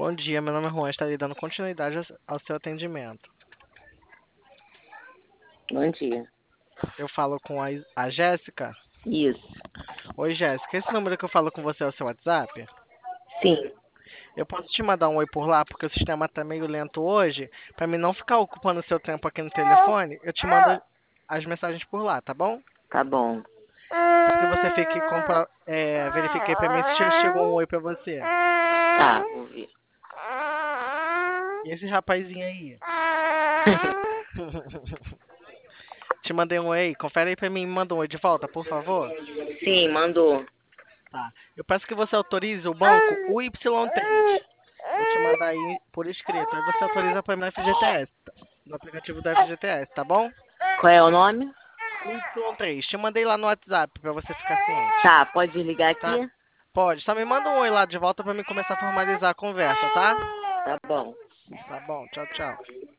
Bom dia, meu nome é Juan, estarei dando continuidade ao seu atendimento. Bom dia. Eu falo com a Jéssica. Isso. Oi, Jéssica, esse número que eu falo com você é o seu WhatsApp? Sim, Eu posso te mandar um oi por lá, porque o sistema tá meio lento hoje. Pra mim não ficar ocupando seu tempo aqui no telefone, eu te mando as mensagens por lá, tá bom? tá bom. Para que você fique verifiquei pra mim se já chegou um oi pra você. Tá, vou ver. E esse rapazinho aí? Te mandei um oi aí, confere aí pra mim e me manda um oi de volta, por favor. Sim, mandou. Tá. Eu peço que você autorize o banco UY3. Vou te mandar aí por escrito. Aí você autoriza para mim no FGTS, no aplicativo do FGTS, tá bom? Qual é o nome? UY3. Te mandei lá no WhatsApp para você ficar ciente, Tá, pode ligar tá? aqui? Pode. Só me manda um oi lá de volta para mim começar a formalizar a conversa, tá? Tá bom. Tá bom. Tchau, tchau.